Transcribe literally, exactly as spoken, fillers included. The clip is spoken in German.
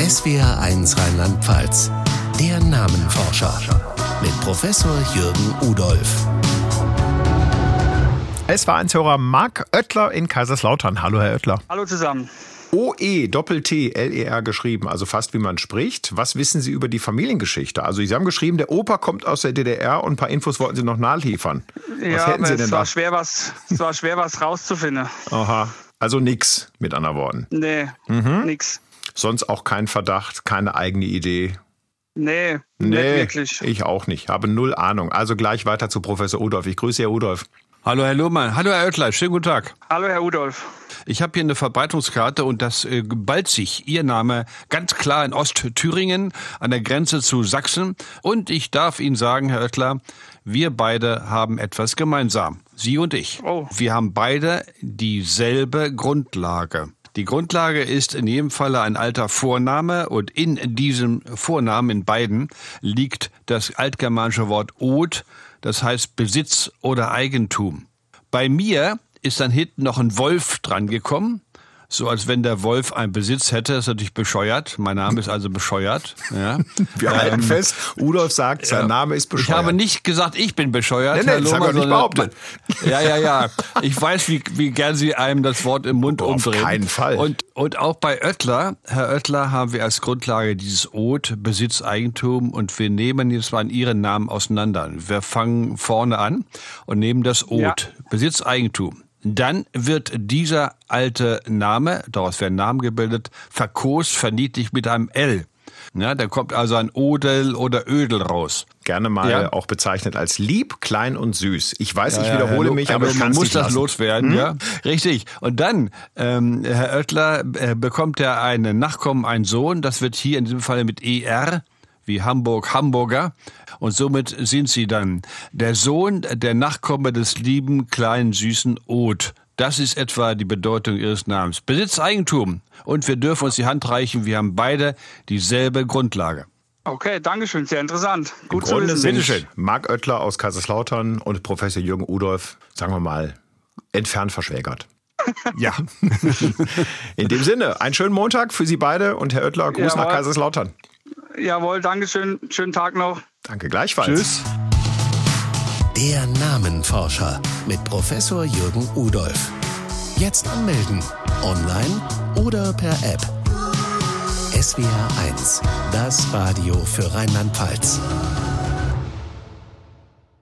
S W R eins Rheinland-Pfalz. Der Namenforscher mit Professor Jürgen Udolph. S W R eins-Hörer Marc Oettler in Kaiserslautern. Hallo, Herr Oettler. Hallo zusammen. O E Doppel-T L E R geschrieben, also fast wie man spricht. Was wissen Sie über die Familiengeschichte? Also Sie haben geschrieben, der Opa kommt aus der D D R und ein paar Infos wollten Sie noch nachliefern. Was ja, hätten Sie aber denn es war da? schwer, was, es war schwer, was rauszufinden. Aha, also nix, mit anderen Worten. Nee, Mhm. nix. Sonst auch kein Verdacht, keine eigene Idee. Nee, Nee, nicht wirklich. ich auch nicht. Habe null Ahnung. Also gleich weiter zu Professor Udolph. Ich grüße Herr Udolph. Hallo Herr Lohmann, hallo Herr Oettler, schönen guten Tag. Hallo Herr Udolph. Ich habe hier eine Verbreitungskarte und das äh, ballt sich. Ihr Name ganz klar in Ostthüringen an der Grenze zu Sachsen. Und ich darf Ihnen sagen, Herr Oettler, wir beide haben etwas gemeinsam. Sie und ich. Oh. Wir haben beide dieselbe Grundlage. Die Grundlage ist in jedem Falle ein alter Vorname und in diesem Vornamen, in beiden, liegt das altgermanische Wort Od, das heißt Besitz oder Eigentum. Bei mir ist dann hinten noch ein Wolf dran gekommen, so als wenn der Wolf einen Besitz hätte. Das ist natürlich bescheuert. Mein Name ist also bescheuert. Ja. Wir ähm, halten fest, Udolph sagt, sein ja. Name ist bescheuert. Ich habe nicht gesagt, ich bin bescheuert. Nee, nee, Herr das habe ich Lohmann, auch nicht sondern- behauptet. Ja, ja, ja. Ich weiß, wie, wie gern Sie einem das Wort im Mund Oh, auf umdrehen. keinen Fall. Und, und auch bei Oettler, Herr Oettler, haben wir als Grundlage dieses Od, Besitz, Eigentum, und wir nehmen jetzt mal Ihren Namen auseinander. Wir fangen vorne an und nehmen das Od, Ja. Besitz, Eigentum. Dann wird dieser alte Name, daraus werden Namen gebildet, verkost, verniedlicht mit einem L. Ja, da kommt also ein Odel oder Ödel raus. Gerne mal Ja. auch bezeichnet als lieb, klein und süß. Ich weiß, ich Ja, ja, wiederhole Herr mich, Lo- aber Herr ich Lo- kann man es muss nicht das lassen. loswerden, ja. Richtig. Und dann, ähm, Herr Oettler, äh, bekommt er einen Nachkommen, einen Sohn. Das wird hier in diesem Fall mit E R, wie Hamburg, Hamburger. Und somit sind Sie dann der Sohn, der Nachkomme des lieben, kleinen, süßen Od. Das ist etwa die Bedeutung Ihres Namens. Besitz, Eigentum. Und wir dürfen uns die Hand reichen. Wir haben beide dieselbe Grundlage. Okay, dankeschön, sehr interessant. Gut Im zu Grunde wissen. sind Bitteschön. Marc Oettler aus Kaiserslautern und Professor Jürgen Udolph, sagen wir mal, entfernt verschwägert. Ja. In dem Sinne, einen schönen Montag für Sie beide und Herr Oettler, Gruß Jawohl. nach Kaiserslautern. Jawohl, dankeschön. Schönen Tag noch. Danke gleichfalls. Tschüss. Der Namenforscher mit Professor Jürgen Udolph. Jetzt anmelden, online oder per App. S W R eins, das Radio für Rheinland-Pfalz.